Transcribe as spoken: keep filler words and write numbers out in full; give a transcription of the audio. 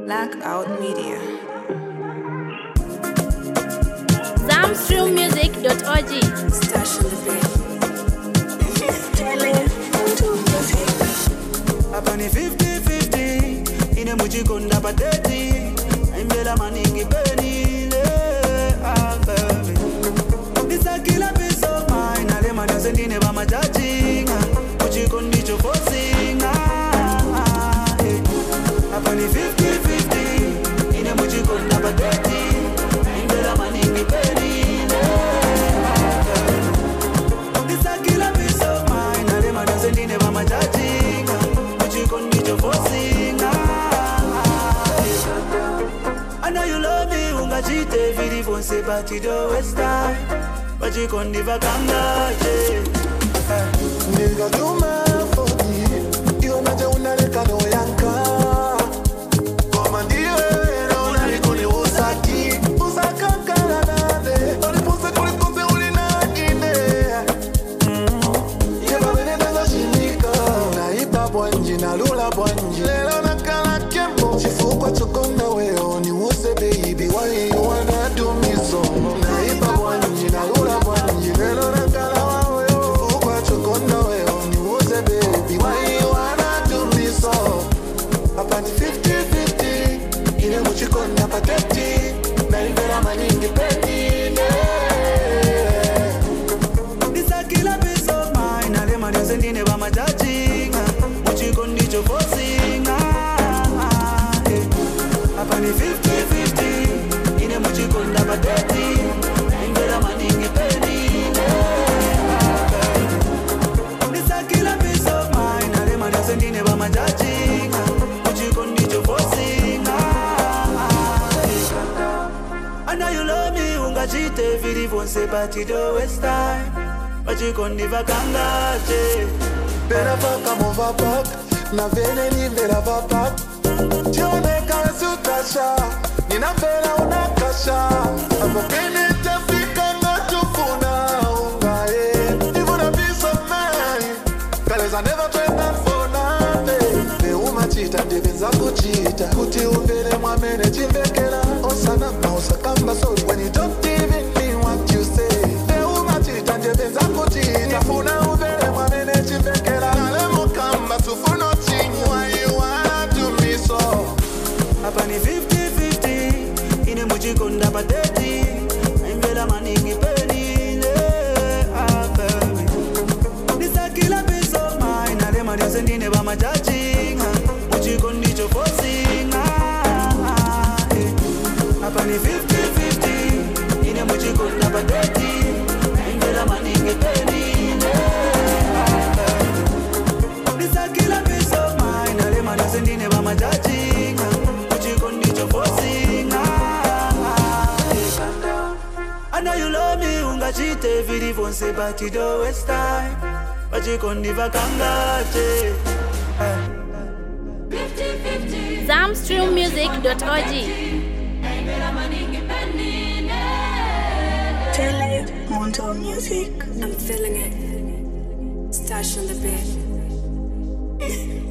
Blackout Media. zamstream music dot org. Stash in the bed. Apani fifty fifty ine muchikonda pateti aimbela maningi peni le ababe disakila piso mai na le manase ndine ba majajinga muchikondi cho forcinga apani fifty fifty ine muchikonda pateti aimbela maningi peni le ababe disakila piso mai na le manase ndine ba majajinga I know you love me, unga chite vidi fonse but you don't waste time. But you can't never come back. Nigga do my for me. You maja unaleka no yanka. Koma ndiye na unaliko ni usaki. Usaka kanade. Olipose kulikonse ulinakine. Yeba benenda za shinika. Naiba bwanji na lula bwanji. Lelo nakala kembo. Chifukwa chokona weo ni use baby. Why you wanna do me so? Naiba bwanji na lula bwanji. Lelo nakala wao. Chifukwa chokona weo ni use baby. Why you wanna do me so? Hapa ni fifty fifty. Ile muchikona pateti. Naibera maningi peni. Disakila piece of mind. Ale manese ndine ba majajinga. Muchikondi cho forcinga. Hapa ni fifty fifty. Ine muchikonda pateti. Naibera maningi peni. Disakila piece of mind. Ale manese ndine ba majajinga. Muchikondi cho forcinga. I know you love me, unga chite vidi fonse but you don't waste time. But you can't never come back. Better fuck, I'm over back. Na vene ni vera back. Tione kazu tasha. Nina vera unakasha. Amo pene tafika na tufuna ungae. Even a piece of mind. Cause I never trade that for nothing. Me uma chita, debenza kuchita. Kuti uvele mwamene chimbekela. Osana na osakamba sorry when you don't even mean what you say. Me uma chita, debenza kuchita. Funa uvele mwamene chimbekela. Nale mukamba sufuno chingu. Why you wanna do me so? Hapa ni fifty fifty. Ine muchikonda pateti. Aimbela maningi peni le ababe. Disakila piece of mind. Ale manese ndine ba majajinga. Muchikondi cho forcinga. Hapa ni fifty fifty. Ine muchikonda pateti. Aimbela maningi peni le ababe. Disakila piece of mind. Ale manese ndine ba majajinga. Muchikondi cho forcinga. I know you love me, unga chite vidi fonse but you don't waste time. But you can't never come back. zamstream music dot org. Tele Monto Music. I'm feeling it. Stash in the bed.